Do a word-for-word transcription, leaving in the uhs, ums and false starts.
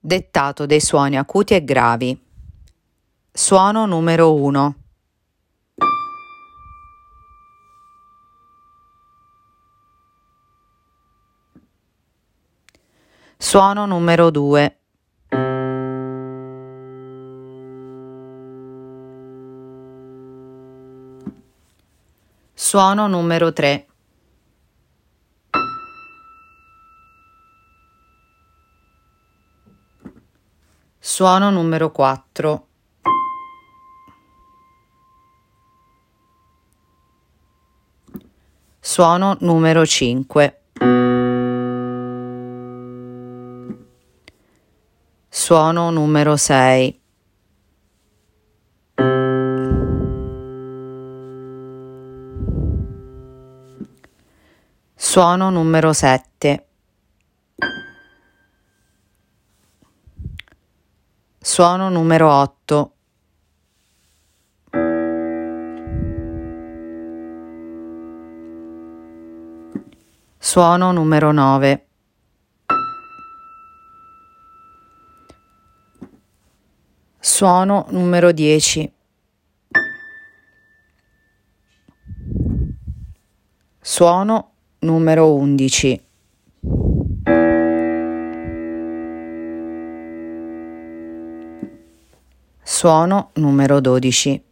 Dettato dei suoni acuti e gravi. Suono numero uno. Suono numero due. Suono numero tre. Suono numero quattro. Suono numero cinque. Suono numero sei. Suono numero sette. Suono numero otto. Suono numero nove. Suono numero dieci. Suono numero undici. Suono numero dodici.